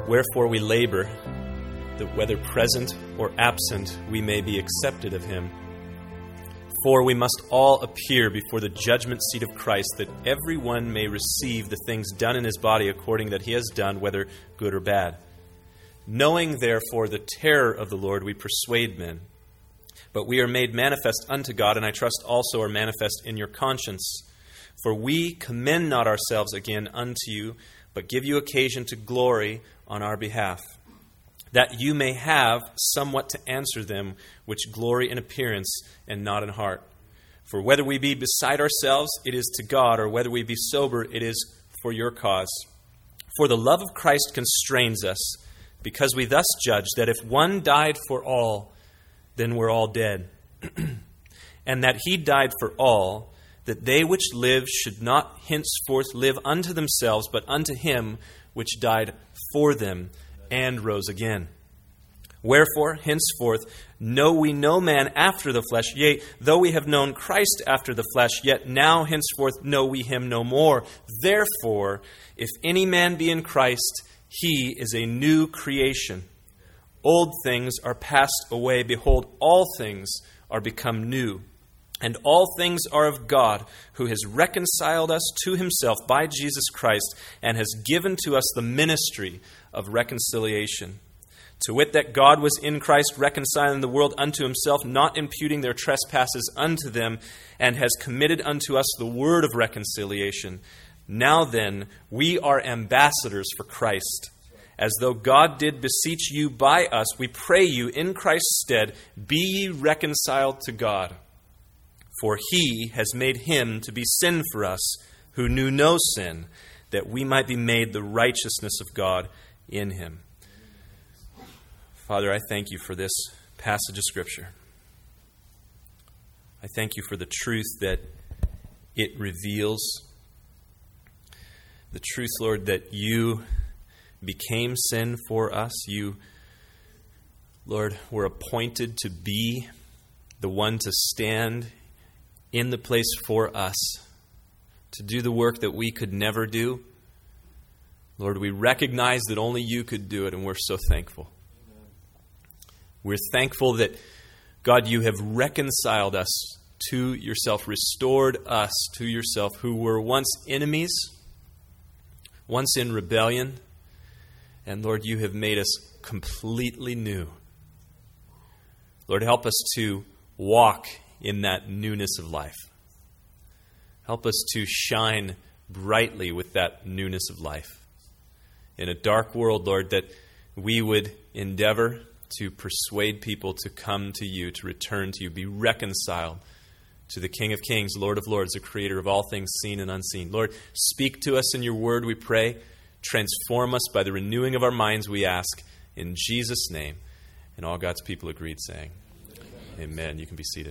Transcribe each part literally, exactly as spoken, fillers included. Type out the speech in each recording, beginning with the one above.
Wherefore we labor, that whether present or absent, we may be accepted of him. For we must all appear before the judgment seat of Christ, that every one may receive the things done in his body according that he has done, whether good or bad. Knowing, therefore, the terror of the Lord, we persuade men. But we are made manifest unto God, and I trust also are manifest in your conscience. For we commend not ourselves again unto you, but give you occasion to glory on our behalf, that you may have somewhat to answer them which glory in appearance and not in heart. For whether we be beside ourselves, it is to God, or whether we be sober, it is for your cause. For the love of Christ constrains us, because we thus judge that if one died for all, then we're all dead. And that he died for all, that they which live should not henceforth live unto themselves, but unto him which died for them and rose again. Wherefore, henceforth, know we no man after the flesh. Yea, though we have known Christ after the flesh, yet now henceforth know we him no more. Therefore, if any man be in Christ, he is a new creation. Old things are passed away. Behold, all things are become new. And all things are of God, who has reconciled us to himself by Jesus Christ, and has given to us the ministry of reconciliation. To wit, that God was in Christ reconciling the world unto himself, not imputing their trespasses unto them, and has committed unto us the word of reconciliation. Now then, we are ambassadors for Christ. As though God did beseech you by us, we pray you in Christ's stead, be ye reconciled to God. For he has made him to be sin for us, who knew no sin, that we might be made the righteousness of God in him. Father, I thank you for this passage of Scripture. I thank you for the truth that it reveals. The truth, Lord, that you became sin for us. You, Lord, were appointed to be the one to stand in the place for us, to do the work that we could never do. Lord, we recognize that only you could do it, and we're so thankful. We're thankful that, God, you have reconciled us to yourself, restored us to yourself, who were once enemies, once in rebellion, and Lord, you have made us completely new. Lord, help us to walk in that newness of life. Help us to shine brightly with that newness of life. In a dark world, Lord, that we would endeavor to persuade people to come to you, to return to you, be reconciled to the King of Kings, Lord of Lords, the creator of all things seen and unseen. Lord, speak to us in your word, we pray. Transform us by the renewing of our minds, we ask, in Jesus' name. And all God's people agreed, saying, Amen. Amen. You can be seated.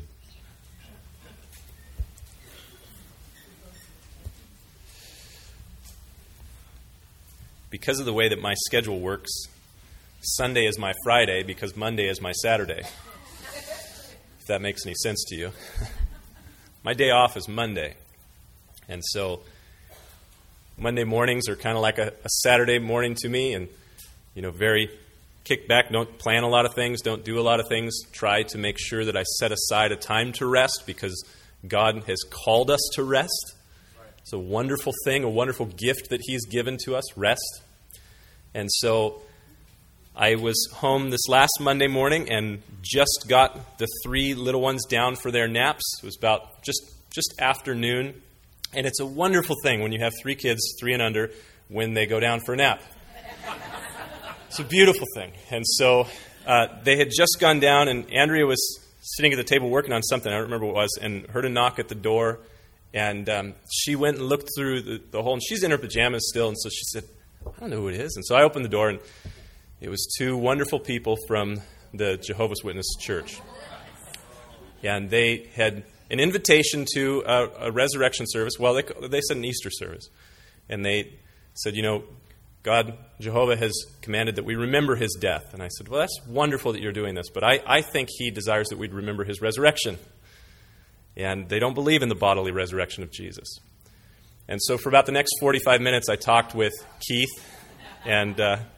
Because of the way that my schedule works, Sunday is my Friday because Monday is my Saturday. If that makes any sense to you. My day off is Monday. And so Monday mornings are kind of like a, a Saturday morning to me, and, you know, very kick back, don't plan a lot of things, don't do a lot of things, try to make sure that I set aside a time to rest because God has called us to rest. It's a wonderful thing, a wonderful gift that he's given to us, rest. And so I was home this last Monday morning and just got the three little ones down for their naps. It was about just, just afternoon. And it's a wonderful thing when you have three kids, three and under, when they go down for a nap. It's a beautiful thing. And so uh, they had just gone down, and Andrea was sitting at the table working on something, I don't remember what it was, and heard a knock at the door. And um, she went and looked through the, the hole, and she's in her pajamas still, and so she said, I don't know who it is. And so I opened the door, and it was two wonderful people from the Jehovah's Witness church. And they had an invitation to a, a resurrection service. Well, they, they said an Easter service. And they said, you know, God, Jehovah has commanded that we remember his death. And I said, well, that's wonderful that you're doing this, but I, I think he desires that we'd remember his resurrection. And they don't believe in the bodily resurrection of Jesus. And so for about the next forty-five minutes, I talked with Keith and uh,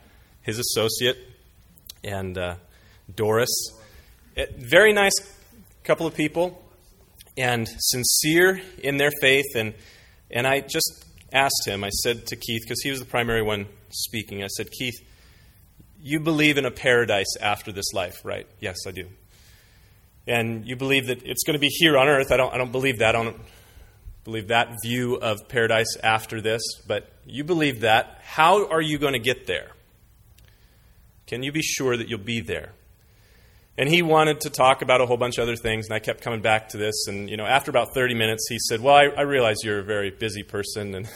his associate, and uh, Doris. It, very nice couple of people, and sincere in their faith. And, and I just asked him, I said to Keith, because he was the primary one speaking, I said, Keith, you believe in a paradise after this life, right? Yes, I do. And you believe that it's going to be here on earth. I don't, I don't believe that. I don't believe that view of paradise after this, but you believe that. How are you going to get there? Can you be sure that you'll be there? And he wanted to talk about a whole bunch of other things, and I kept coming back to this. And, you know, after about thirty minutes, he said, well, I, I realize you're a very busy person. And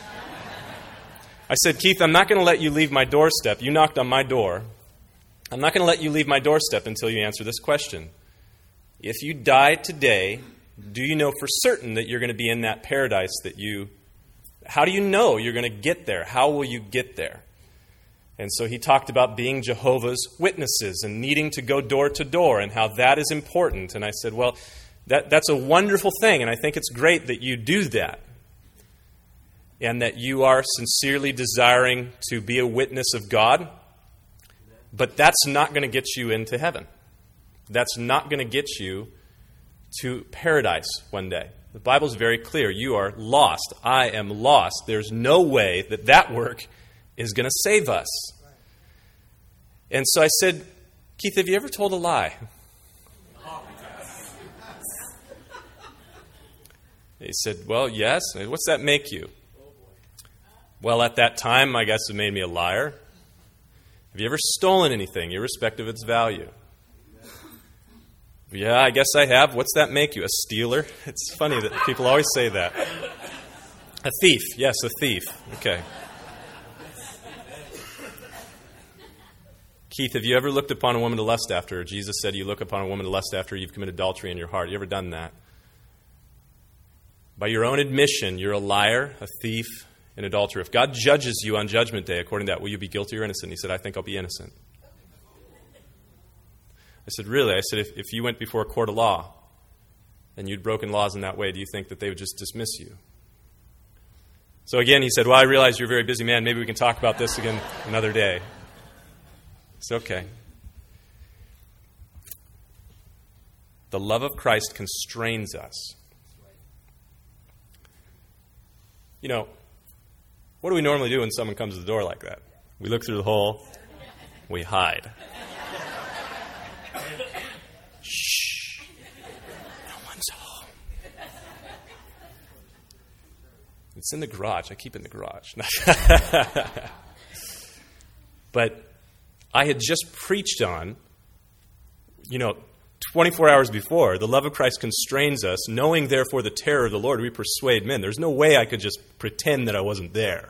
I said, Keith, I'm not going to let you leave my doorstep. You knocked on my door. I'm not going to let you leave my doorstep until you answer this question. If you die today, do you know for certain that you're going to be in that paradise that you... How do you know you're going to get there? How will you get there? And so he talked about being Jehovah's Witnesses and needing to go door to door and how that is important. And I said, well, that, that's a wonderful thing, and I think it's great that you do that and that you are sincerely desiring to be a witness of God, but that's not going to get you into heaven. That's not going to get you to paradise one day. The Bible's very clear. You are lost. I am lost. There's no way that that work is going to save us. And so I said, Keith, have you ever told a lie? He said, well, yes. What's that make you? Well, at that time, I guess it made me a liar. Have you ever stolen anything, irrespective of its value? Yeah, I guess I have. What's that make you? A stealer? It's funny that people always say that. A thief. Yes, a thief. Okay. Keith, have you ever looked upon a woman to lust after her? Jesus said you look upon a woman to lust after her, you've committed adultery in your heart. You ever done that? By your own admission, you're a liar, a thief, an adulterer. If God judges you on Judgment Day, according to that, will you be guilty or innocent? He said, I think I'll be innocent. I said, really? I said, if, if you went before a court of law and you'd broken laws in that way, do you think that they would just dismiss you? So again, he said, well, I realize you're a very busy man. Maybe we can talk about this again another day. It's okay. The love of Christ constrains us. You know, what do we normally do when someone comes to the door like that? We look through the hole. We hide. Shh. No one's home. It's in the garage. I keep it in the garage. But I had just preached on, you know, twenty-four hours before, the love of Christ constrains us, knowing therefore the terror of the Lord, we persuade men. There's no way I could just pretend that I wasn't there.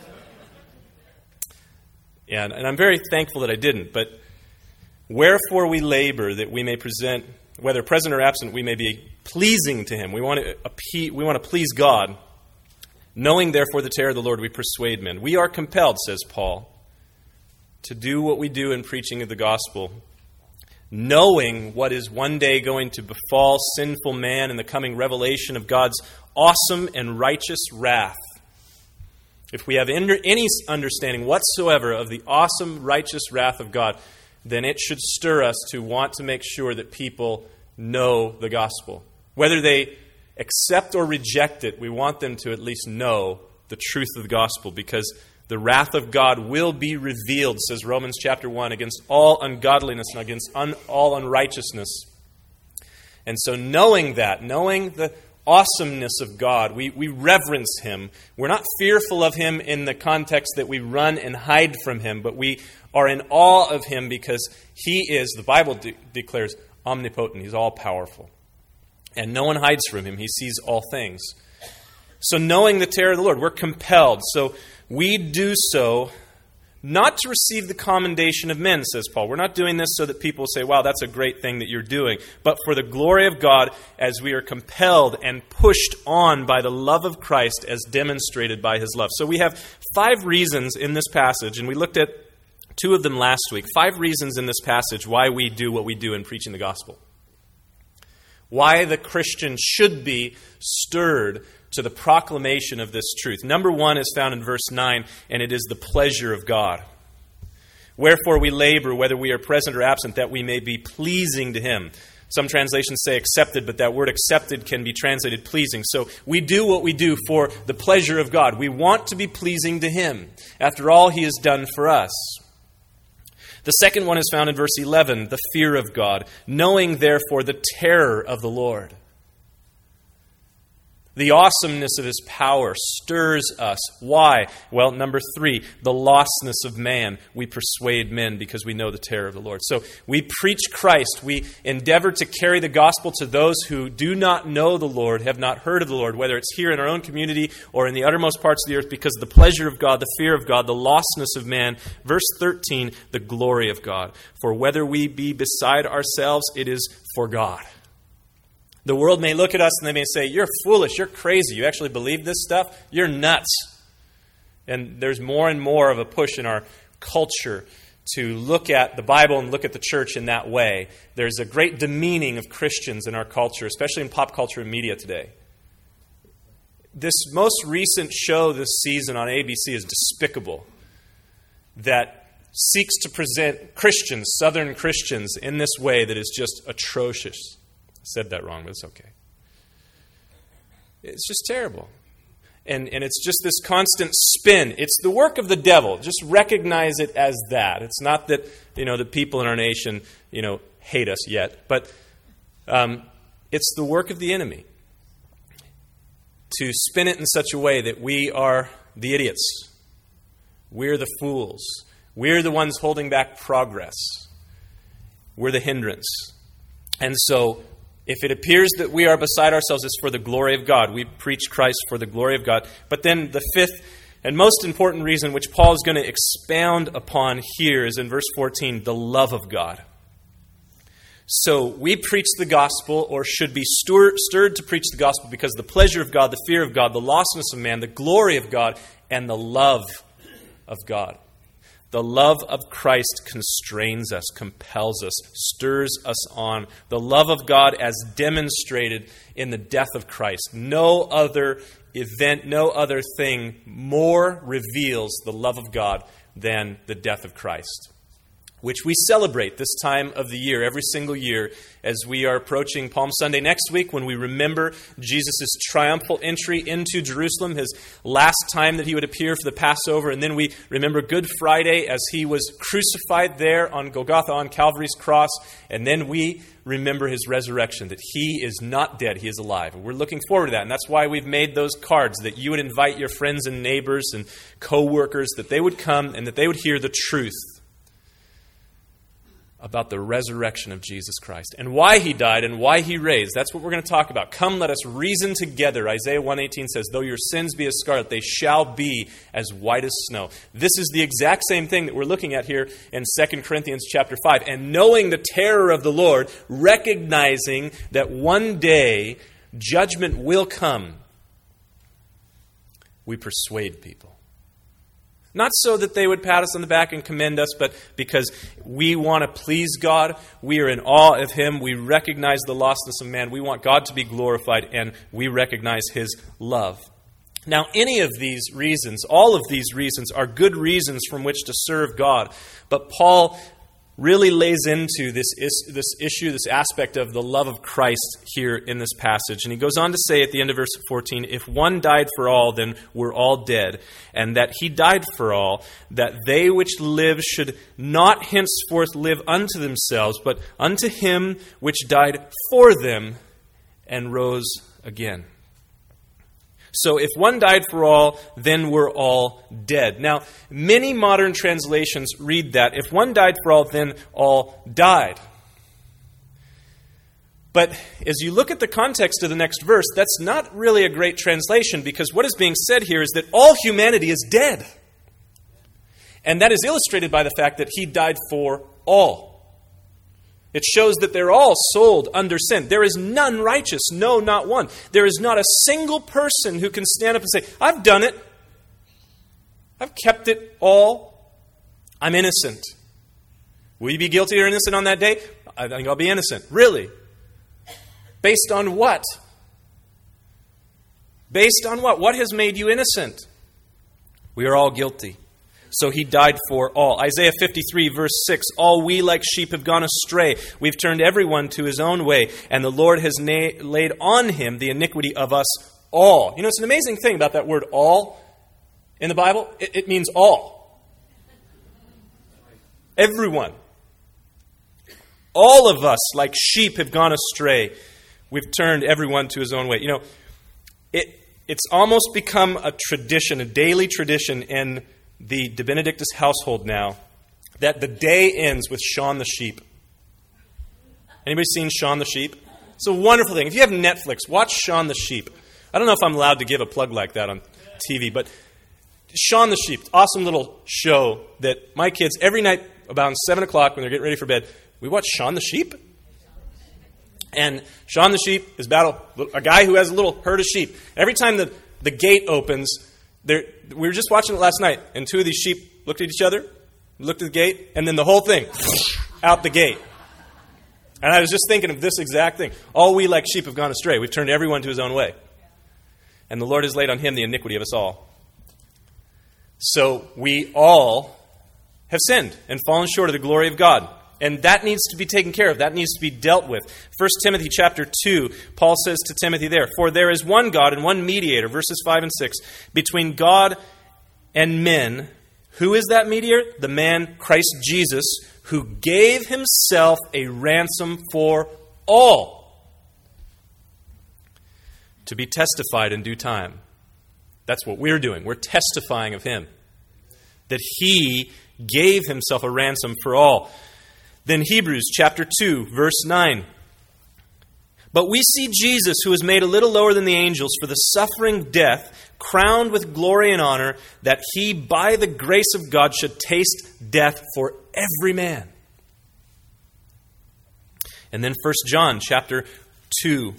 And, and I'm very thankful that I didn't. But wherefore we labor that we may present, whether present or absent, we may be pleasing to him. We want to appe- we want to please God. Knowing therefore the terror of the Lord, we persuade men. We are compelled, says Paul, to do what we do in preaching of the gospel, knowing what is one day going to befall sinful man in the coming revelation of God's awesome and righteous wrath. If we have any understanding whatsoever of the awesome, righteous wrath of God, then it should stir us to want to make sure that people know the gospel. Whether they accept or reject it, we want them to at least know the truth of the gospel, because the wrath of God will be revealed, says Romans chapter one, against all ungodliness and against un- all unrighteousness. And so knowing that, knowing the awesomeness of God, we, we reverence him. We're not fearful of him in the context that we run and hide from him, but we are in awe of him because he is, the Bible de- declares, omnipotent. He's all-powerful. And no one hides from him. He sees all things. So knowing the terror of the Lord, we're compelled. So we do so not to receive the commendation of men, says Paul. We're not doing this so that people say, wow, that's a great thing that you're doing. But for the glory of God, as we are compelled and pushed on by the love of Christ as demonstrated by his love. So we have five reasons in this passage, and we looked at two of them last week. Five reasons in this passage why we do what we do in preaching the gospel. Why the Christian should be stirred to the proclamation of this truth. Number one is found in verse nine, and it is the pleasure of God. Wherefore we labor, whether we are present or absent, that we may be pleasing to him. Some translations say accepted, but that word accepted can be translated pleasing. So we do what we do for the pleasure of God. We want to be pleasing to him. After all he has done for us. The second one is found in verse eleven, the fear of God, knowing therefore the terror of the Lord. The awesomeness of his power stirs us. Why? Well, number three, the lostness of man. We persuade men because we know the terror of the Lord. So we preach Christ. We endeavor to carry the gospel to those who do not know the Lord, have not heard of the Lord, whether it's here in our own community or in the uttermost parts of the earth, because of the pleasure of God, the fear of God, the lostness of man. Verse thirteen, the glory of God. For whether we be beside ourselves, it is for God. The world may look at us and they may say, you're foolish, you're crazy, you actually believe this stuff? You're nuts. And there's more and more of a push in our culture to look at the Bible and look at the church in that way. There's a great demeaning of Christians in our culture, especially in pop culture and media today. This most recent show this season on A B C is despicable, that seeks to present Christians, Southern Christians, in this way that is just atrocious. I said that wrong, but it's okay. It's just terrible. And and it's just this constant spin. It's the work of the devil. Just recognize it as that. It's not that, you know, the people in our nation, you know, hate us yet, but um, it's the work of the enemy to spin it in such a way that we are the idiots. We're the fools. We're the ones holding back progress. We're the hindrance. And so, if it appears that we are beside ourselves, it's for the glory of God. We preach Christ for the glory of God. But then the fifth and most important reason, which Paul is going to expound upon here, is in verse fourteen, the love of God. So we preach the gospel, or should be stir- stirred to preach the gospel, because the pleasure of God, the fear of God, the lostness of man, the glory of God, and the love of God. The love of Christ constrains us, compels us, stirs us on. The love of God as demonstrated in the death of Christ. No other event, no other thing more reveals the love of God than the death of Christ, which we celebrate this time of the year, every single year, as we are approaching Palm Sunday next week, when we remember Jesus' triumphal entry into Jerusalem, his last time that he would appear for the Passover. And then we remember Good Friday as he was crucified there on Golgotha, on Calvary's cross. And then we remember his resurrection, that he is not dead, he is alive. And we're looking forward to that. And that's why we've made those cards, that you would invite your friends and neighbors and co-workers, that they would come and that they would hear the truth about the resurrection of Jesus Christ and why he died and why he raised. That's what we're going to talk about. Come, let us reason together. Isaiah one eighteen says, though your sins be as scarlet, they shall be as white as snow. This is the exact same thing that we're looking at here in Second Corinthians chapter five. And knowing the terror of the Lord, recognizing that one day judgment will come, we persuade people. Not so that they would pat us on the back and commend us, but because we want to please God. We are in awe of him. We recognize the lostness of man. We want God to be glorified, and we recognize his love. Now, any of these reasons, all of these reasons, are good reasons from which to serve God. But Paul really lays into this, is, this issue, this aspect of the love of Christ here in this passage. And he goes on to say at the end of verse fourteen, if one died for all, then we're all dead. And that he died for all, that they which live should not henceforth live unto themselves, but unto him which died for them and rose again. So if one died for all, then we're all dead. Now, many modern translations read that, if one died for all, then all died. But as you look at the context of the next verse, that's not really a great translation, because what is being said here is that all humanity is dead. And that is illustrated by the fact that he died for all. It shows that they're all sold under sin. There is none righteous, no, not one. There is not a single person who can stand up and say, I've done it. I've kept it all. I'm innocent. Will you be guilty or innocent on that day? I think I'll be innocent. Really? Based on what? Based on what? What has made you innocent? We are all guilty. so he died for all. Isaiah fifty-three, verse six, all we like sheep have gone astray. We've turned everyone to his own way, and the Lord has na- laid on him the iniquity of us all. You know, it's an amazing thing about that word all in the Bible. It, it means all. Everyone. All of us, like sheep, have gone astray. We've turned everyone to his own way. You know, it it's almost become a tradition, a daily tradition in the De Benedictus household now, that the day ends with Shaun the Sheep. Anybody seen Shaun the Sheep? It's a wonderful thing. If you have Netflix, watch Shaun the Sheep. I don't know if I'm allowed to give a plug like that on T V, but Shaun the Sheep, awesome little show that my kids, every night about seven o'clock when they're getting ready for bed, we watch Shaun the Sheep. And Shaun the Sheep is about a guy who has a little herd of sheep. Every time the, the gate opens, there, we were just watching it last night, and two of these sheep looked at each other, looked at the gate, and then the whole thing, out the gate. And I was just thinking of this exact thing. All we like sheep have gone astray. We've turned everyone to his own way. And the Lord has laid on him the iniquity of us all. So we all have sinned and fallen short of the glory of God. And that needs to be taken care of. That needs to be dealt with. First Timothy chapter two, Paul says to Timothy there, for there is one God and one mediator, verses five and six, between God and men. Who is that mediator? The man Christ Jesus, who gave himself a ransom for all, to be testified in due time. That's what we're doing. We're testifying of him, that he gave himself a ransom for all. Then Hebrews chapter two, verse nine. But we see Jesus, who was made a little lower than the angels for the suffering death, crowned with glory and honor, that he, by the grace of God, should taste death for every man. And then First John chapter two.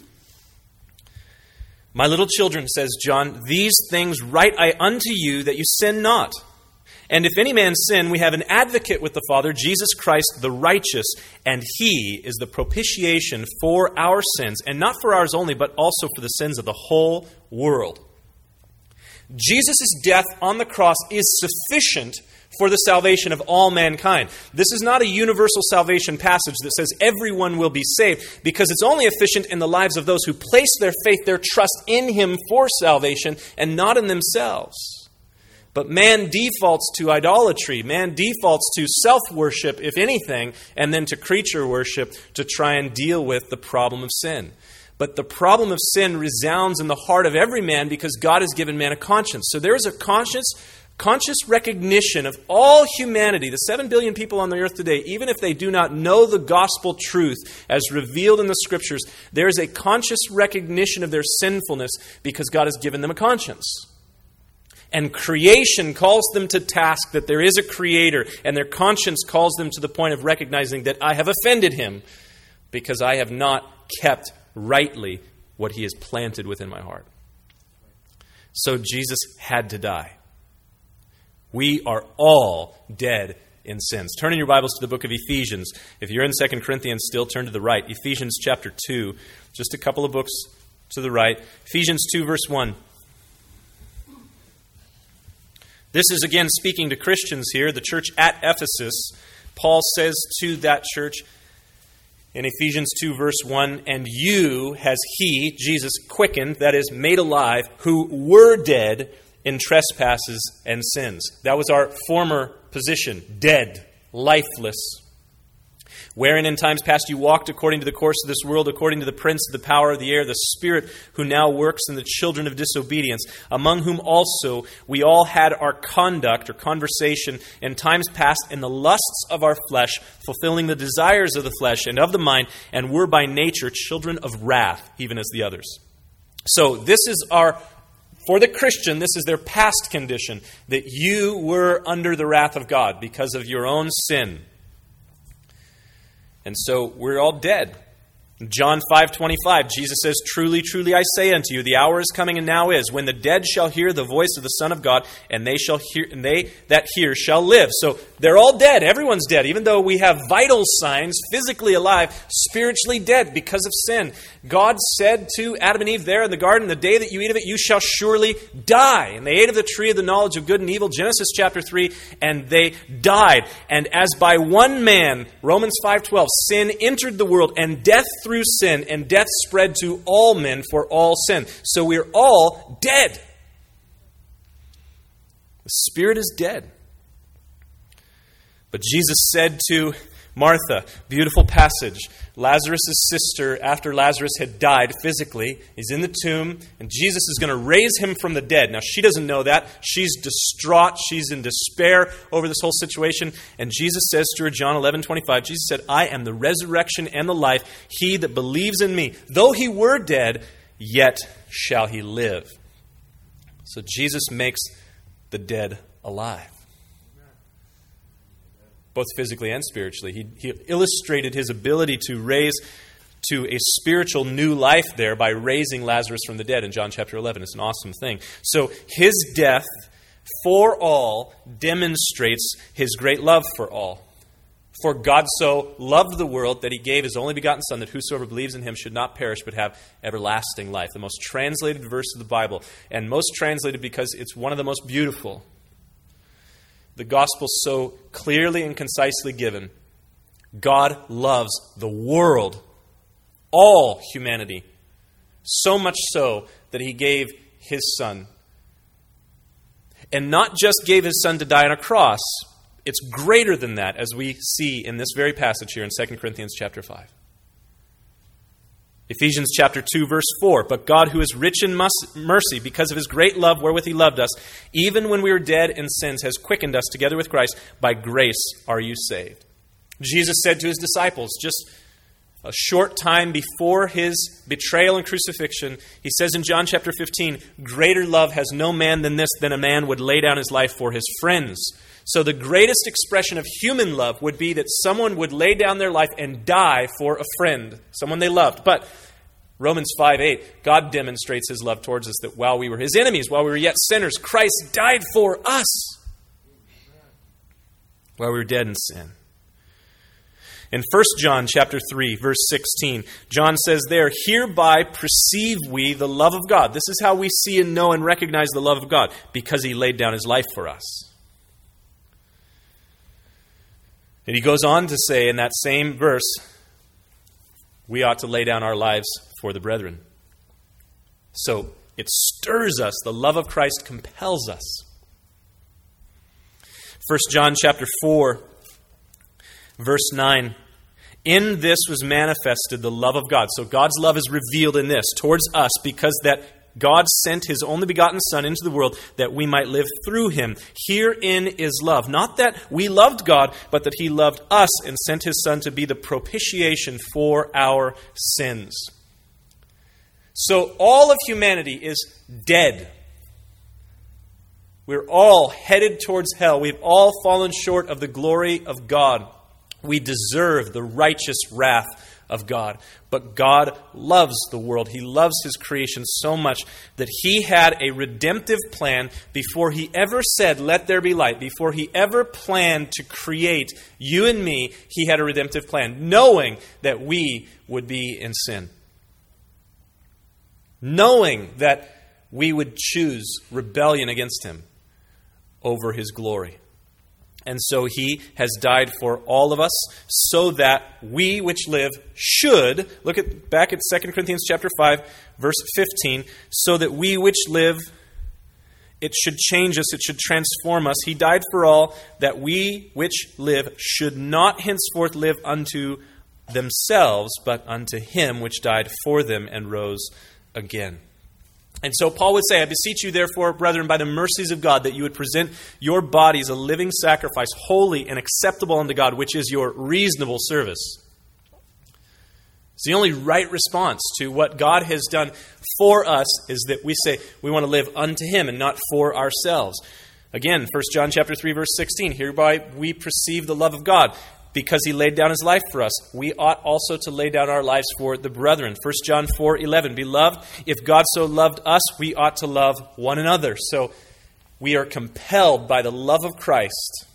My little children, says John, these things write I unto you, that you sin not. And if any man sin, we have an advocate with the Father, Jesus Christ the righteous, and he is the propitiation for our sins, and not for ours only, but also for the sins of the whole world. Jesus' death on the cross is sufficient for the salvation of all mankind. This is not a universal salvation passage that says everyone will be saved, because it's only efficient in the lives of those who place their faith, their trust in him for salvation, and not in themselves. But man defaults to idolatry. Man defaults to self-worship, if anything, and then to creature worship to try and deal with the problem of sin. But the problem of sin resounds in the heart of every man because God has given man a conscience. So there is a conscious, conscious recognition of all humanity, the seven billion people on the earth today, even if they do not know the gospel truth as revealed in the Scriptures, there is a conscious recognition of their sinfulness because God has given them a conscience. And creation calls them to task that there is a creator, and their conscience calls them to the point of recognizing that I have offended him because I have not kept rightly what he has planted within my heart. So Jesus had to die. We are all dead in sins. Turn in your Bibles to the book of Ephesians. If you're in Second Corinthians, still turn to the right. Ephesians chapter two, just a couple of books to the right. Ephesians two, verse one. This is again speaking to Christians here, the church at Ephesus. Paul says to that church in Ephesians two, verse one, and you has he, Jesus, quickened, that is, made alive, who were dead in trespasses and sins. That was our former position, dead, lifeless. Wherein in times past you walked according to the course of this world, according to the prince of the power of the air, the spirit who now works in the children of disobedience, among whom also we all had our conduct or conversation in times past in the lusts of our flesh, fulfilling the desires of the flesh and of the mind, and were by nature children of wrath, even as the others. So this is our, for the Christian, this is their past condition, that you were under the wrath of God because of your own sin. And so we're all dead. John five twenty-five, Jesus says, "Truly, truly, I say unto you, the hour is coming and now is, when the dead shall hear the voice of the Son of God, and they shall hear, and they that hear shall live." So they're all dead. Everyone's dead. Even though we have vital signs, physically alive, spiritually dead because of sin. God said to Adam and Eve there in the garden, "The day that you eat of it, you shall surely die." And they ate of the tree of the knowledge of good and evil, Genesis chapter three, and they died. And as by one man, Romans five twelve, sin entered the world, and death through sin, and death spread to all men for all sin. So we're all dead. The spirit is dead. But Jesus said to Martha, beautiful passage, Lazarus' sister, after Lazarus had died physically, is in the tomb, and Jesus is going to raise him from the dead. Now, she doesn't know that. She's distraught. She's in despair over this whole situation. And Jesus says to her, John eleven twenty-five, Jesus said, "I am the resurrection and the life. He that believes in me, though he were dead, yet shall he live." So Jesus makes the dead alive, both physically and spiritually. He, he illustrated his ability to raise to a spiritual new life there by raising Lazarus from the dead in John chapter eleven. It's an awesome thing. So his death for all demonstrates his great love for all. For God so loved the world that he gave his only begotten Son, that whosoever believes in him should not perish but have everlasting life. The most translated verse of the Bible, and most translated because it's one of the most beautiful. The gospel so clearly and concisely given. God loves the world, all humanity, so much so that he gave his Son. And not just gave his Son to die on a cross. It's greater than that, as we see in this very passage here in Second Corinthians chapter five. Ephesians chapter two, verse four, "But God, who is rich in mercy, because of his great love wherewith he loved us, even when we were dead in sins, has quickened us together with Christ. By grace are you saved." Jesus said to his disciples, just a short time before his betrayal and crucifixion, he says in John chapter fifteen, "Greater love has no man than this, than a man would lay down his life for his friends." So the greatest expression of human love would be that someone would lay down their life and die for a friend, someone they loved. But Romans five eight, God demonstrates his love towards us, that while we were his enemies, while we were yet sinners, Christ died for us while we were dead in sin. In First John chapter three, verse sixteen, John says there, "Hereby perceive we the love of God." This is how we see and know and recognize the love of God, because he laid down his life for us. And he goes on to say in that same verse, we ought to lay down our lives for the brethren. So it stirs us. The love of Christ compels us. First John chapter four, verse nine. "In this was manifested the love of God." So God's love is revealed in this towards us, because that God sent his only begotten Son into the world that we might live through him. Herein is love. Not that we loved God, but that he loved us and sent his Son to be the propitiation for our sins. So all of humanity is dead. We're all headed towards hell. We've all fallen short of the glory of God. We deserve the righteous wrath of God. But God loves the world. He loves his creation so much that he had a redemptive plan before he ever said, "Let there be light." Before he ever planned to create you and me, he had a redemptive plan, knowing that we would be in sin. Knowing that we would choose rebellion against him over his glory. And so he has died for all of us, so that we which live should, look at back at Second Corinthians chapter five, verse fifteen, so that we which live, it should change us, it should transform us. He died for all, that we which live should not henceforth live unto themselves, but unto him which died for them and rose again. And so Paul would say, "I beseech you therefore, brethren, by the mercies of God, that you would present your bodies a living sacrifice, holy and acceptable unto God, which is your reasonable service." It's the only right response to what God has done for us, is that we say we want to live unto him and not for ourselves. Again, First John chapter three, verse sixteen, "Hereby we perceive the love of God." because he laid down his life for us, we ought also to lay down our lives for the brethren. First John four eleven, Beloved, if God so loved us, we ought to love one another. So we are compelled by the love of Christ.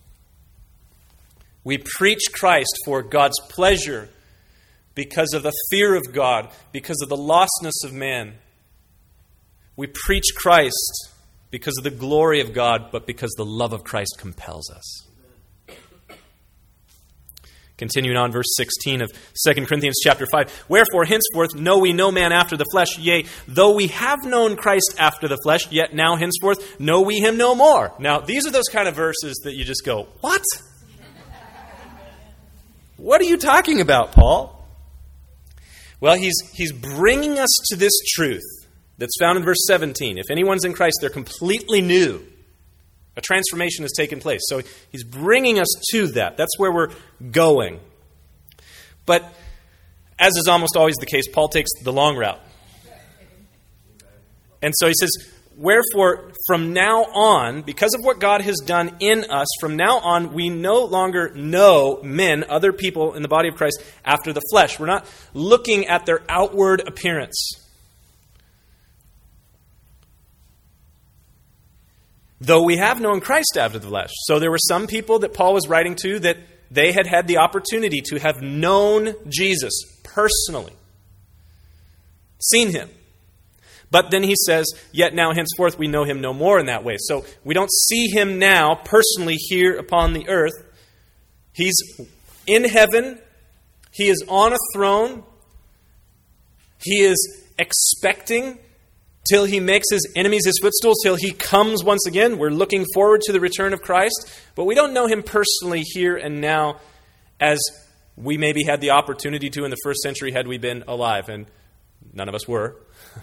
We preach Christ for God's pleasure, because of the fear of God, because of the lostness of man. We preach Christ because of the glory of God, but because the love of Christ compels us. Continuing on, verse sixteen of Second Corinthians chapter five. Wherefore, henceforth, know we no man after the flesh. Yea, though we have known Christ after the flesh, yet now henceforth know we him no more. Now, these are those kind of verses that you just go, what? What are you talking about, Paul? Well, he's, he's bringing us to this truth that's found in verse seventeen. If anyone's in Christ, they're completely new. A transformation has taken place. So he's bringing us to that. That's where we're going. But as is almost always the case, Paul takes the long route. And so he says, wherefore, from now on, because of what God has done in us, from now on, we no longer know men, other people in the body of Christ, after the flesh. We're not looking at their outward appearance. Though we have known Christ after the flesh. So there were some people that Paul was writing to that they had had the opportunity to have known Jesus personally. Seen him. But then he says, yet now henceforth we know him no more in that way. So we don't see him now personally here upon the earth. He's in heaven. He is on a throne. He is expecting till he makes his enemies his footstools, till he comes once again. We're looking forward to the return of Christ. But we don't know him personally here and now as we maybe had the opportunity to in the first century had we been alive. And none of us were.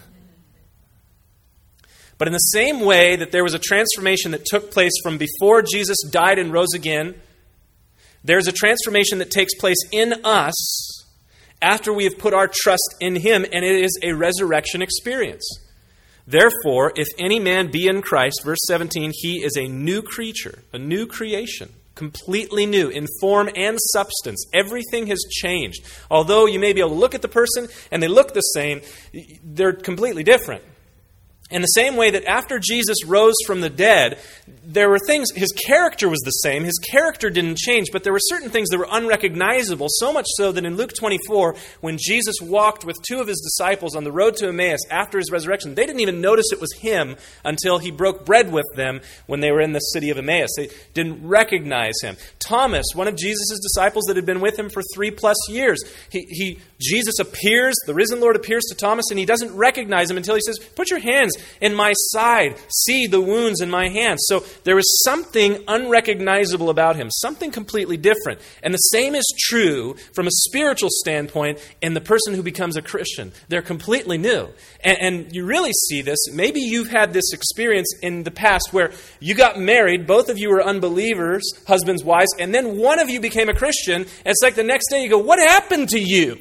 But in the same way that there was a transformation that took place from before Jesus died and rose again, there's a transformation that takes place in us after we have put our trust in him, and it is a resurrection experience. Therefore, if any man be in Christ, verse seventeen, he is a new creature, a new creation, completely new in form and substance. Everything has changed. Although you may be able to look at the person and they look the same, they're completely different. In the same way that after Jesus rose from the dead, there were things, his character was the same, his character didn't change, but there were certain things that were unrecognizable, so much so that in Luke twenty-four, when Jesus walked with two of his disciples on the road to Emmaus after his resurrection, they didn't even notice it was him until he broke bread with them when they were in the city of Emmaus. They didn't recognize him. Thomas, one of Jesus' disciples that had been with him for three plus years, he, he Jesus appears, the risen Lord appears to Thomas, and he doesn't recognize him until he says, put your hands in my side, see the wounds in my hands. So there was something unrecognizable about him, something completely different. And the same is true from a spiritual standpoint in the person who becomes a Christian. They're completely new. And, and you really see this. Maybe you've had this experience in the past where you got married, both of you were unbelievers, husbands, wives, and then one of you became a Christian, and it's like the next day you go, what happened to you?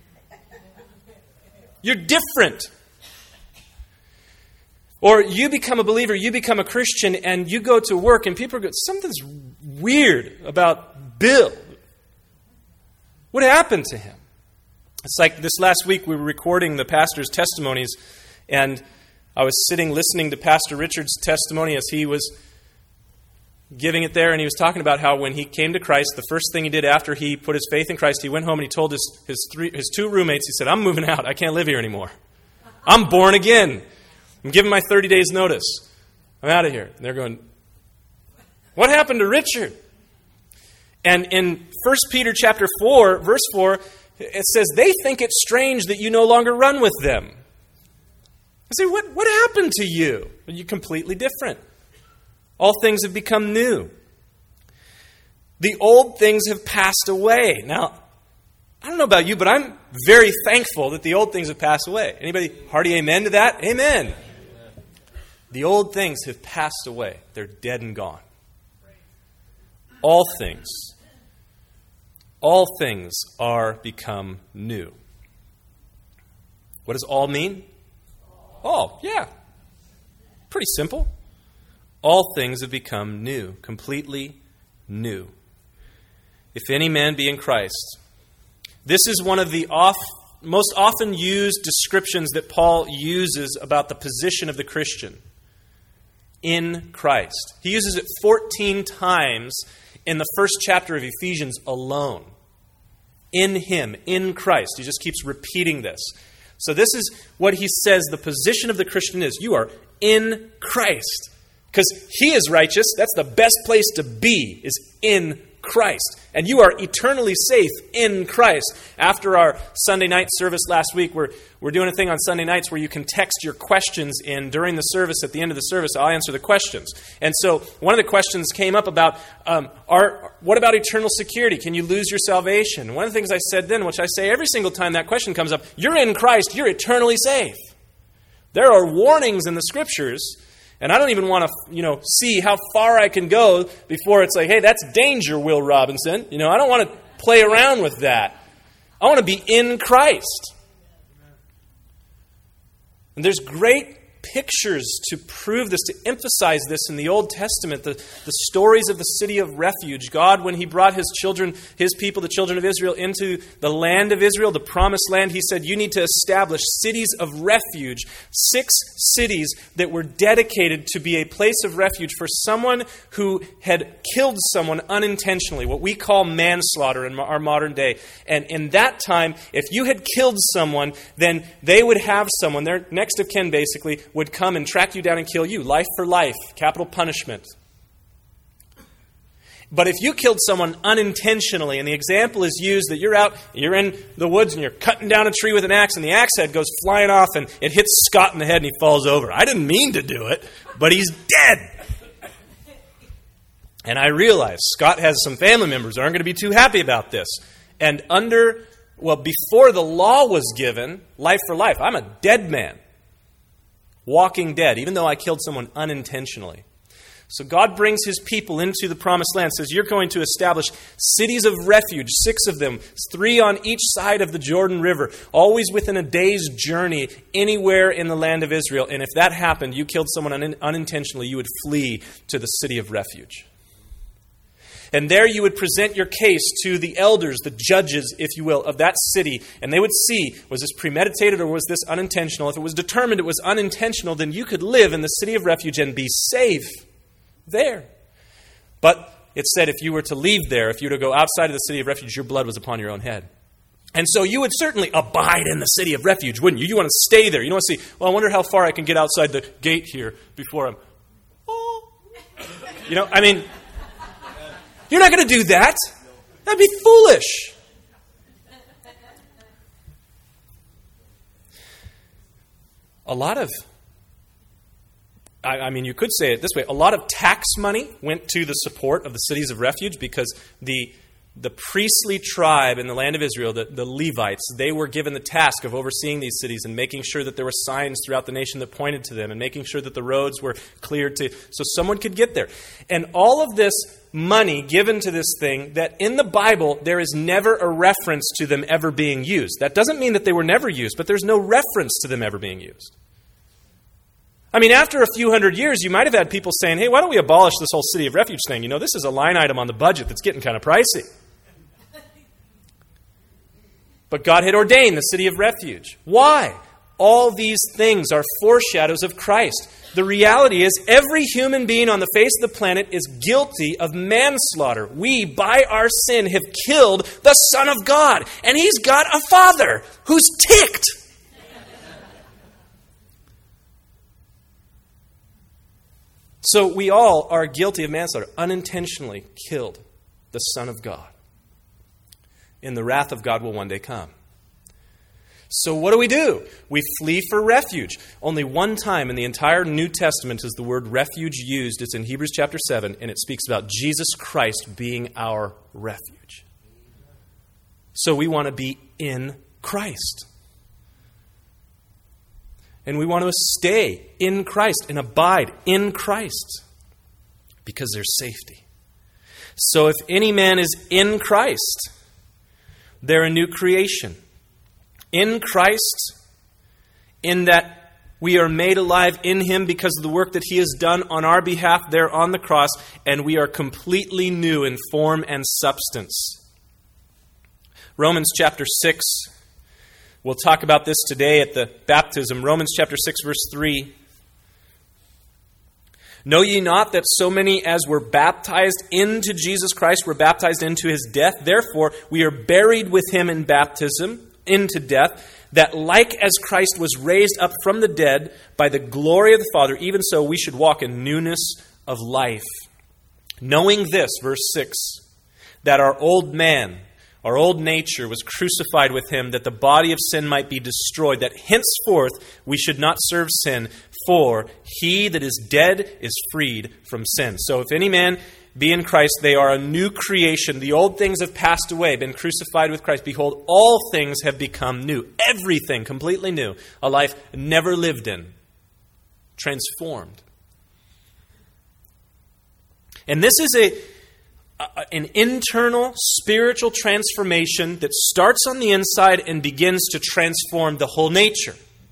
You're different. Or you become a believer, you become a Christian, and you go to work, and people go, something's weird about Bill. What happened to him? It's like this last week we were recording the pastor's testimonies, and I was sitting listening to Pastor Richard's testimony as he was giving it there, and he was talking about how when he came to Christ, the first thing he did after he put his faith in Christ, he went home and he told his, his, three, his two roommates, he said, I'm moving out. I can't live here anymore. I'm born again. I'm giving my thirty days notice. I'm out of here. And they're going, what happened to Richard? And in First Peter chapter four, verse four, it says, they think it strange that you no longer run with them. I say, what, what happened to you? You're completely different. All things have become new. The old things have passed away. Now, I don't know about you, but I'm very thankful that the old things have passed away. Anybody hearty amen to that? Amen. The old things have passed away. They're dead and gone. All things, all things are become new. What does all mean? All, yeah. Pretty simple. All things have become new, completely new. if any man be in Christ. This is one of the off, most often used descriptions that Paul uses about the position of the Christian. In Christ. He uses it fourteen times in the first chapter of Ephesians alone. In Him, in Christ. He just keeps repeating this. So this is what he says the position of the Christian is. You are in Christ. Because He is righteous. That's the best place to be, is in Christ. And you are eternally safe in Christ. After our Sunday night service last week, we're, we're doing a thing on Sunday nights where you can text your questions in during the service. At the end of the service, I'll answer the questions. And so one of the questions came up about, um, are, what about eternal security? Can you lose your salvation? One of the things I said then, which I say every single time that question comes up, you're in Christ, you're eternally safe. There are warnings in the Scriptures. And I don't even want to, you know, see how far I can go before it's like, hey, that's danger, Will Robinson. You know, I don't want to play around with that. I want to be in Christ. And there's great pictures to prove this, to emphasize this in the Old Testament, the, the stories of the city of refuge. God, when He brought His children, His people, the children of Israel, into the land of Israel, the promised land, He said, you need to establish cities of refuge, six cities that were dedicated to be a place of refuge for someone who had killed someone unintentionally, what we call manslaughter in our modern day. And in that time, if you had killed someone, then they would have someone, their next of kin basically, would come and track you down and kill you. Life for life. Capital punishment. But if you killed someone unintentionally, and the example is used that you're out, you're in the woods and you're cutting down a tree with an axe and the axe head goes flying off and it hits Scott in the head and he falls over. I didn't mean to do it, but he's dead. And I realize Scott has some family members that aren't going to be too happy about this. And under, well, before the law was given, life for life, I'm a dead man. Walking dead, even though I killed someone unintentionally. So God brings His people into the promised land, says you're going to establish cities of refuge, six of them, three on each side of the Jordan River, always within a day's journey anywhere in the land of Israel. And if that happened, you killed someone un- unintentionally, you would flee to the city of refuge. And there you would present your case to the elders, the judges, if you will, of that city. And they would see, was this premeditated or was this unintentional? If it was determined it was unintentional, then you could live in the city of refuge and be safe there. But it said if you were to leave there, if you were to go outside of the city of refuge, your blood was upon your own head. And so you would certainly abide in the city of refuge, wouldn't you? You want to stay there. You don't want to see, well, I wonder how far I can get outside the gate here before I'm... Oh. You know, I mean... You're not going to do that. That'd be foolish. A lot of, I, I mean, you could say it this way, a lot of tax money went to the support of the cities of refuge because the the priestly tribe in the land of Israel, the, the Levites, they were given the task of overseeing these cities and making sure that there were signs throughout the nation that pointed to them and making sure that the roads were cleared to so someone could get there. And all of this money given to this thing, that in the Bible there is never a reference to them ever being used. That doesn't mean that they were never used, but there's no reference to them ever being used. I mean, after a few hundred years, you might have had people saying, hey, why don't we abolish this whole city of refuge thing? You know, this is a line item on the budget that's getting kind of pricey. But God had ordained the city of refuge. Why? All these things are foreshadows of Christ. The reality is every human being on the face of the planet is guilty of manslaughter. We, by our sin, have killed the Son of God. And He's got a Father who's ticked. So we all are guilty of manslaughter, unintentionally killed the Son of God. And the wrath of God will one day come. So what do we do? We flee for refuge. Only one time in the entire New Testament is the word refuge used. It's in Hebrews chapter seven, and it speaks about Jesus Christ being our refuge. So we want to be in Christ. And we want to stay in Christ and abide in Christ because there's safety. So if any man is in Christ, they're a new creation. In Christ, in that we are made alive in Him because of the work that He has done on our behalf there on the cross, and we are completely new in form and substance. Romans chapter six. We'll talk about this today at the baptism. Romans chapter six, verse three. Know ye not that so many as were baptized into Jesus Christ were baptized into his death? Therefore, we are buried with him in baptism into death, that like as Christ was raised up from the dead by the glory of the Father, even so we should walk in newness of life. Knowing this, verse six, that our old man, our old nature, was crucified with him, that the body of sin might be destroyed, that henceforth we should not serve sin, for he that is dead is freed from sin. So if any man be in Christ, they are a new creation. The old things have passed away, been crucified with Christ. Behold, all things have become new. Everything completely new. A life never lived in. Transformed. And this is a, a an internal spiritual transformation that starts on the inside and begins to transform the whole nature.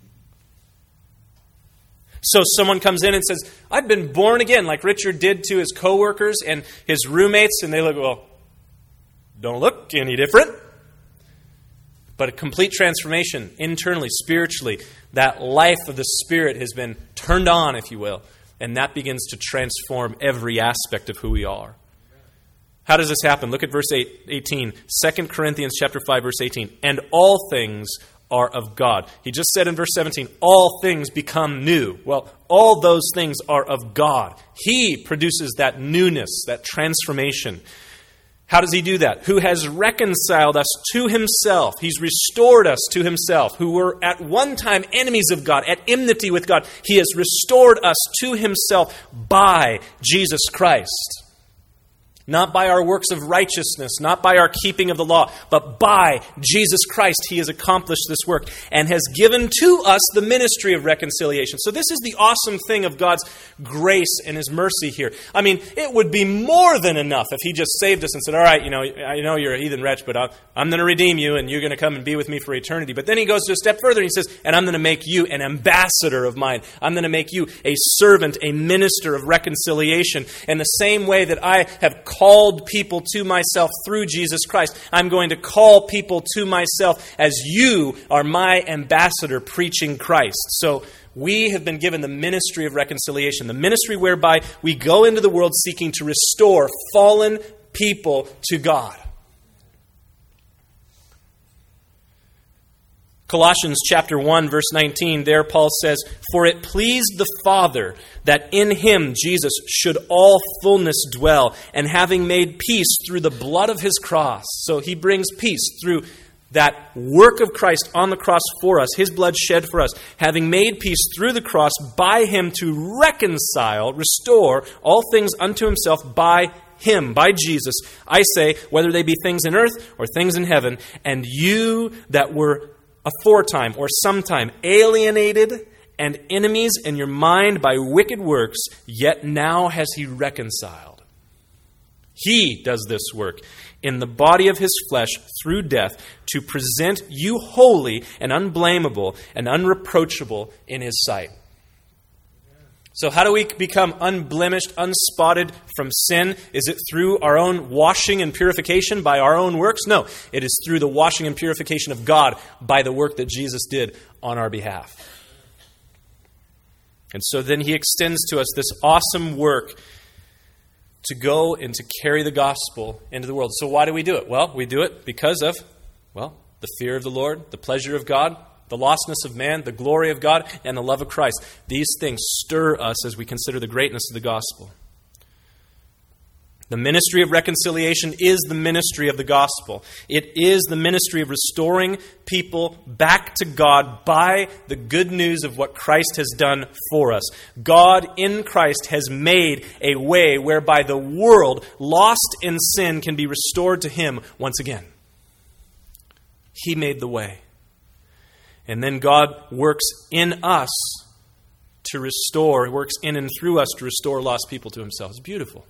So someone comes in and says, I've been born again, like Richard did to his coworkers and his roommates, and they look, well, don't look any different. But a complete transformation internally, spiritually. That life of the Spirit has been turned on, if you will, and that begins to transform every aspect of who we are. How does this happen? Look at verse eight, eighteen. Second Corinthians chapter five, verse eighteen. And all things are of God. He just said in verse seventeen, all things become new. Well, all those things are of God. He produces that newness, that transformation. How does he do that? Who has reconciled us to himself. He's restored us to himself. Who were at one time enemies of God, at enmity with God. He has restored us to himself by Jesus Christ. Not by our works of righteousness, not by our keeping of the law, but by Jesus Christ he has accomplished this work and has given to us the ministry of reconciliation. So this is the awesome thing of God's grace and his mercy here. I mean, it would be more than enough if he just saved us and said, all right, you know, I know you're a heathen wretch, but I'm going to redeem you and you're going to come and be with me for eternity. But then he goes to a step further and he says, and I'm going to make you an ambassador of mine. I'm going to make you a servant, a minister of reconciliation. In the same way that I have called people to myself through Jesus Christ, I'm going to call people to myself as you are my ambassador preaching Christ. So we have been given the ministry of reconciliation, the ministry whereby we go into the world seeking to restore fallen people to God. Colossians chapter one, verse nineteen, there Paul says, for it pleased the Father that in him, Jesus, should all fullness dwell, and having made peace through the blood of his cross. So he brings peace through that work of Christ on the cross for us, his blood shed for us, having made peace through the cross by him to reconcile, restore all things unto himself by him, by Jesus. I say, whether they be things in earth or things in heaven, and you that were aforetime or sometime alienated and enemies in your mind by wicked works, yet now has he reconciled. He does this work in the body of his flesh through death to present you holy and unblameable and unreproachable in his sight. So how do we become unblemished, unspotted from sin? Is it through our own washing and purification by our own works? No, it is through the washing and purification of God by the work that Jesus did on our behalf. And so then he extends to us this awesome work to go and to carry the gospel into the world. So why do we do it? Well, we do it because of, well, the fear of the Lord, the pleasure of God, the lostness of man, the glory of God, and the love of Christ. These things stir us as we consider the greatness of the gospel. The ministry of reconciliation is the ministry of the gospel. It is the ministry of restoring people back to God by the good news of what Christ has done for us. God in Christ has made a way whereby the world, lost in sin, can be restored to him once again. He made the way. And then God works in us to restore, works in and through us to restore lost people to himself. It's beautiful.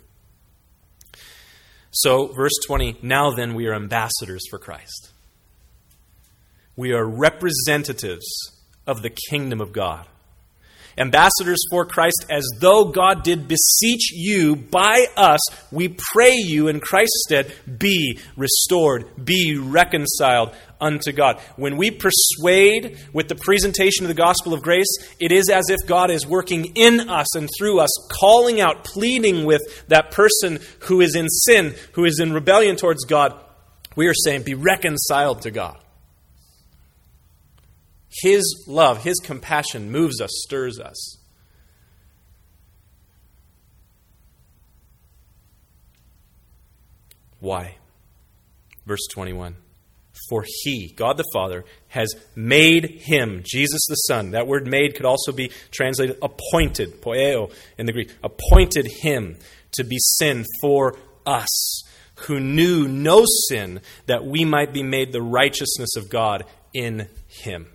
So, verse twenty, now then we are ambassadors for Christ. We are representatives of the kingdom of God. ambassadors for Christ, as though God did beseech you by us, we pray you in Christ's stead, be restored, be reconciled unto God. When we persuade with the presentation of the gospel of grace, it is as if God is working in us and through us, calling out, pleading with that person who is in sin, who is in rebellion towards God. We are saying, be reconciled to God. His love, His compassion moves us, stirs us. Why? Verse twenty-one. For He, God the Father, has made Him, Jesus the Son. That word made could also be translated appointed, poieo in the Greek. Appointed Him to be sin for us, who knew no sin, that we might be made the righteousness of God in Him.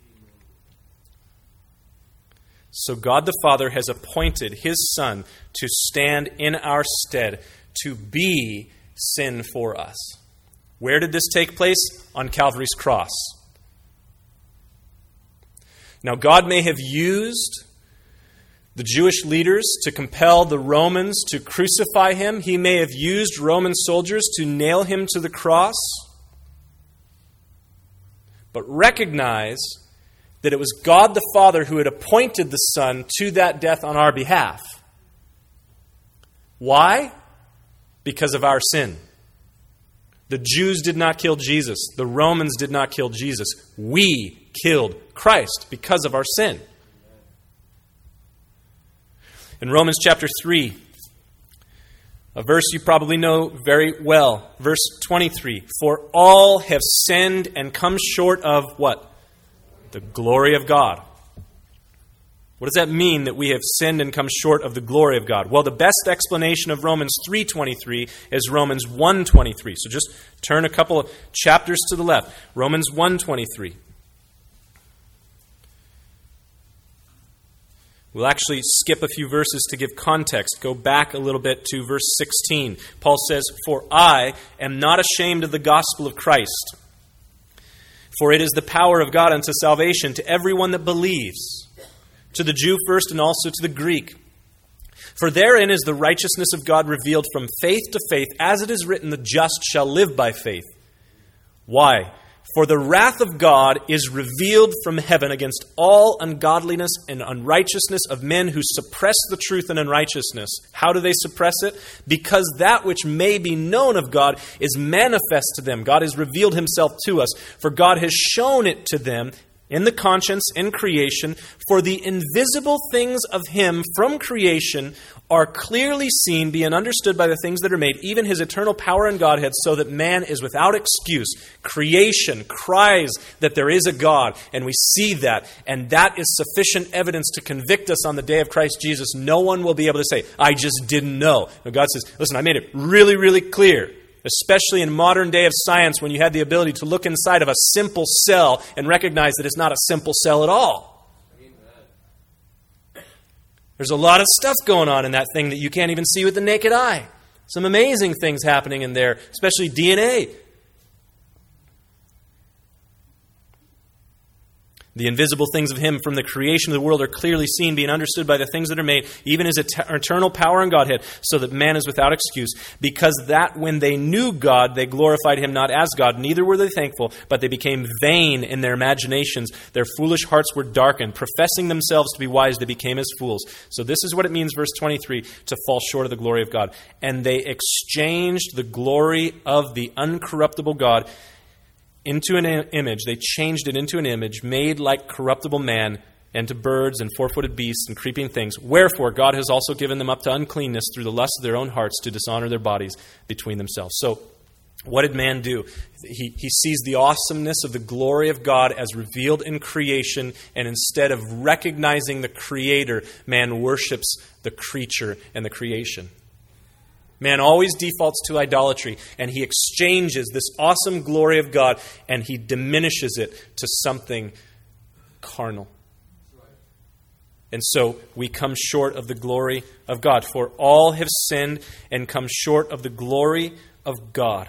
So God the Father has appointed His Son to stand in our stead, to be sin for us. Where did this take place? On Calvary's cross. Now, God may have used the Jewish leaders to compel the Romans to crucify Him. He may have used Roman soldiers to nail Him to the cross. But recognize that it was God the Father who had appointed the Son to that death on our behalf. Why? Because of our sin. The Jews did not kill Jesus. The Romans did not kill Jesus. We killed Christ because of our sin. In Romans chapter three, a verse you probably know very well, verse twenty-three, for all have sinned and come short of what? The glory of God. What does that mean, that we have sinned and come short of the glory of God? Well, the best explanation of Romans three twenty-three is Romans one twenty-three. So just turn a couple of chapters to the left. Romans one twenty-three. We'll actually skip a few verses to give context. Go back a little bit to verse sixteen. Paul says, for I am not ashamed of the gospel of Christ, for it is the power of God unto salvation to everyone that believes, to the Jew first and also to the Greek. For therein is the righteousness of God revealed from faith to faith, as it is written, the just shall live by faith. Why? For the wrath of God is revealed from heaven against all ungodliness and unrighteousness of men who suppress the truth in unrighteousness. How do they suppress it? Because that which may be known of God is manifest to them. God has revealed Himself to us, for God has shown it to them in the conscience, in creation. For the invisible things of Him from creation are clearly seen, being understood by the things that are made, even His eternal power and Godhead, so that man is without excuse. Creation cries that there is a God, and we see that, and that is sufficient evidence to convict us on the day of Christ Jesus. No one will be able to say, I just didn't know. No, God says, listen, I made it really, really clear. Especially in modern day of science, when you had the ability to look inside of a simple cell and recognize that it's not a simple cell at all. Amen. There's a lot of stuff going on in that thing that you can't even see with the naked eye. Some amazing things happening in there, especially D N A. The invisible things of Him from the creation of the world are clearly seen, being understood by the things that are made, even His eternal power and Godhead, so that man is without excuse. Because that when they knew God, they glorified Him not as God, neither were they thankful, but they became vain in their imaginations. Their foolish hearts were darkened. Professing themselves to be wise, they became as fools. So this is what it means, verse twenty-three, to fall short of the glory of God. And they exchanged the glory of the uncorruptible God into an image. They changed it into an image made like corruptible man, and to birds and four-footed beasts and creeping things. Wherefore God has also given them up to uncleanness through the lust of their own hearts, to dishonor their bodies between themselves. So what did man do? He, he sees the awesomeness of the glory of God as revealed in creation, and instead of recognizing the Creator, man worships the creature and the creation. Man always defaults to idolatry, and he exchanges this awesome glory of God and he diminishes it to something carnal. And so we come short of the glory of God. For all have sinned and come short of the glory of God.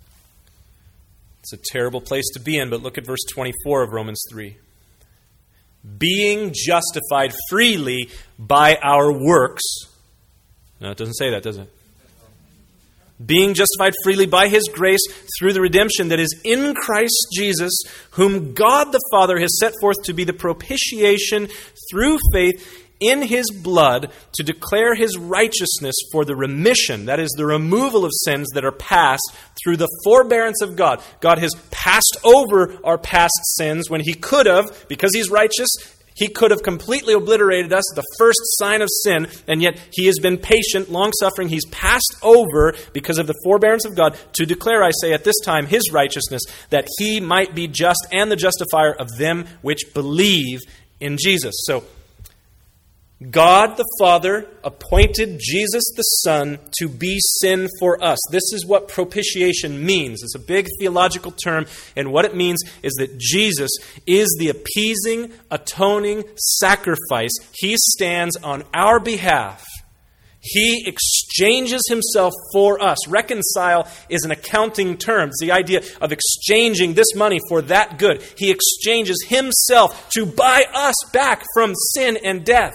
It's a terrible place to be in, but look at verse twenty-four of Romans three. being justified freely by our works. No, it doesn't say that, does it? Being justified freely by His grace through the redemption that is in Christ Jesus, whom God the Father has set forth to be the propitiation through faith in His blood, to declare His righteousness for the remission, that is, the removal of sins that are passed through the forbearance of God. God has passed over our past sins when He could have, because He's righteous, He could have completely obliterated us, the first sign of sin, and yet He has been patient, long-suffering. He's passed over, because of the forbearance of God, to declare, I say, at this time, His righteousness, that He might be just and the justifier of them which believe in Jesus. So, God the Father appointed Jesus the Son to be sin for us. This is what propitiation means. It's a big theological term, and what it means is that Jesus is the appeasing, atoning sacrifice. He stands on our behalf. He exchanges Himself for us. Reconcile is an accounting term. It's the idea of exchanging this money for that good. He exchanges Himself to buy us back from sin and death.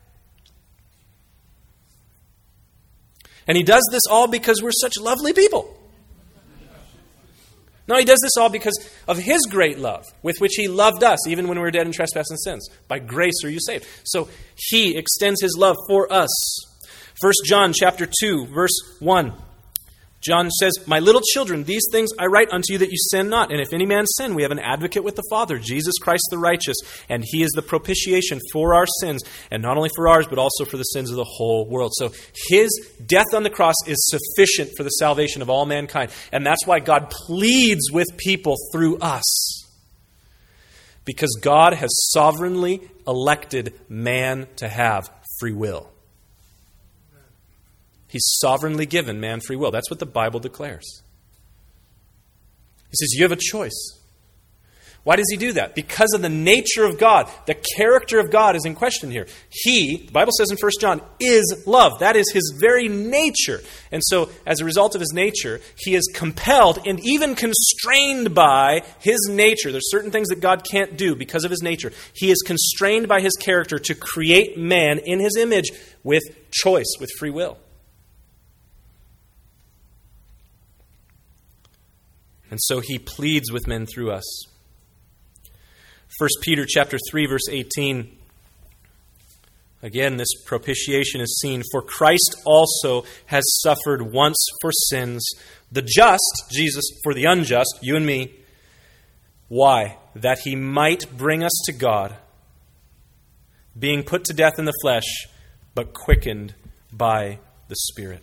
And He does this all because we're such lovely people. No, He does this all because of His great love, with which He loved us, even when we were dead in trespass and sins. By grace are you saved. So He extends His love for us. First John chapter two, verse one. John says, "My little children, these things I write unto you that you sin not. And if any man sin, we have an advocate with the Father, Jesus Christ the righteous. And He is the propitiation for our sins, and not only for ours, but also for the sins of the whole world." So His death on the cross is sufficient for the salvation of all mankind. And that's why God pleads with people through us. Because God has sovereignly elected man to have free will. He's sovereignly given man free will. That's what the Bible declares. He says, you have a choice. Why does He do that? Because of the nature of God. The character of God is in question here. He, the Bible says in First John, is love. That is His very nature. And so, as a result of His nature, He is compelled and even constrained by His nature. There's certain things that God can't do because of His nature. He is constrained by His character to create man in His image with choice, with free will. And so He pleads with men through us. First Peter chapter three, verse eighteen. Again, this propitiation is seen. "For Christ also has suffered once for sins, the just," Jesus, "for the unjust," you and me. Why? "That He might bring us to God, being put to death in the flesh, but quickened by the Spirit."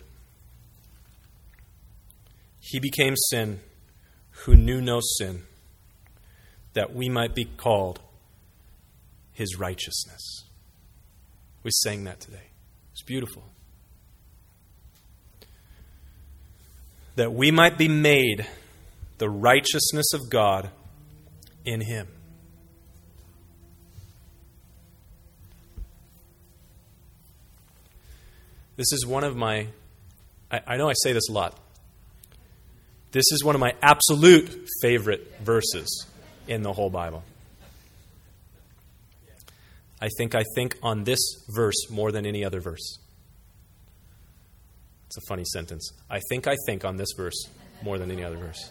He became sin, who knew no sin, that we might be called His righteousness. We sang that today. It's beautiful. That we might be made the righteousness of God in Him. This is one of my, I, I know I say this a lot. This is one of my absolute favorite verses in the whole Bible. I think I think on this verse more than any other verse. It's a funny sentence. I think I think on this verse more than any other verse.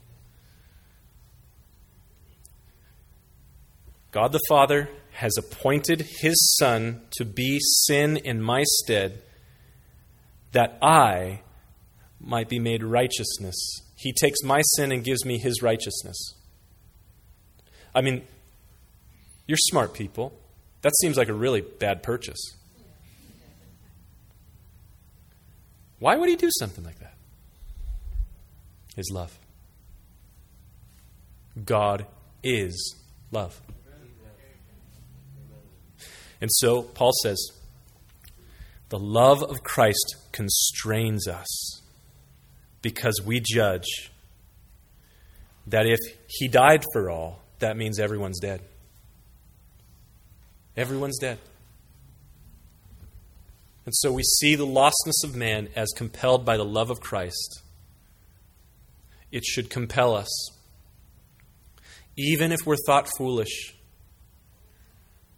God the Father has appointed His Son to be sin in my stead, that I might be made righteousness. He takes my sin and gives me His righteousness. I mean, you're smart people. That seems like a really bad purchase. Why would He do something like that? His love. God is love. And so, Paul says, the love of Christ constrains us, because we judge that if He died for all, that means everyone's dead. Everyone's dead. And so we see the lostness of man as compelled by the love of Christ. It should compel us, even if we're thought foolish,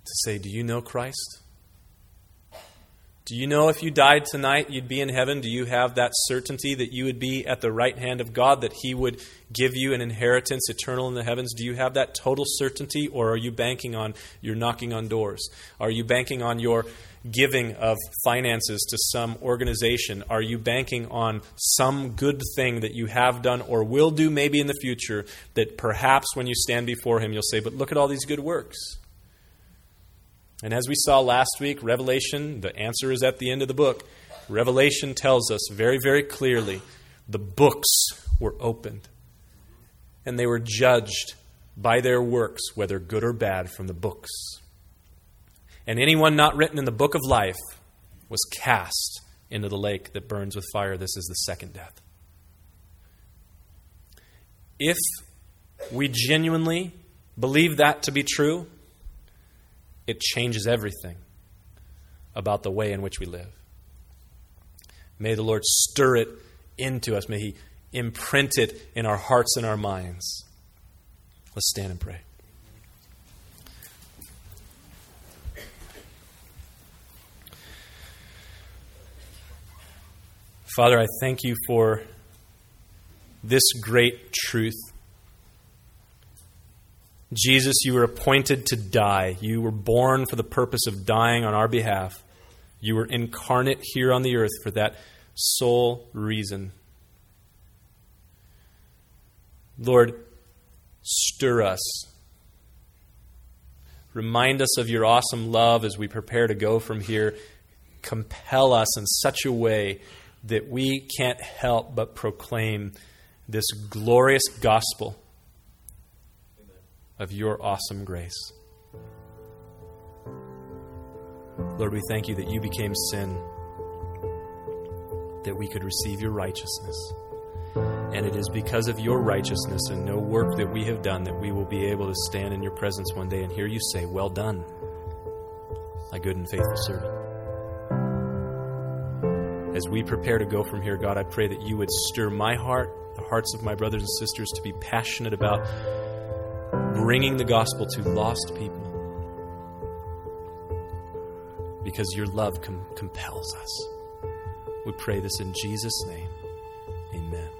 to say, do you know Christ? Do you know if you died tonight, you'd be in heaven? Do you have that certainty that you would be at the right hand of God, that He would give you an inheritance eternal in the heavens? Do you have that total certainty, or are you banking on your knocking on doors? Are you banking on your giving of finances to some organization? Are you banking on some good thing that you have done or will do maybe in the future, that perhaps when you stand before Him you'll say, but look at all these good works? And as we saw last week, Revelation, the answer is at the end of the book. Revelation tells us very, very clearly the books were opened. And they were judged by their works, whether good or bad, from the books. And anyone not written in the book of life was cast into the lake that burns with fire. This is the second death. If we genuinely believe that to be true, it changes everything about the way in which we live. May the Lord stir it into us. May He imprint it in our hearts and our minds. Let's stand and pray. Father, I thank You for this great truth. Jesus, You were appointed to die. You were born for the purpose of dying on our behalf. You were incarnate here on the earth for that sole reason. Lord, stir us. Remind us of Your awesome love as we prepare to go from here. Compel us in such a way that we can't help but proclaim this glorious gospel of Your awesome grace. Lord, we thank You that You became sin, that we could receive Your righteousness. And it is because of Your righteousness and no work that we have done that we will be able to stand in Your presence one day and hear You say, well done, my good and faithful servant. As we prepare to go from here, God, I pray that You would stir my heart, the hearts of my brothers and sisters, to be passionate about bringing the gospel to lost people, because Your love com- compels us. We pray this in Jesus' name. Amen.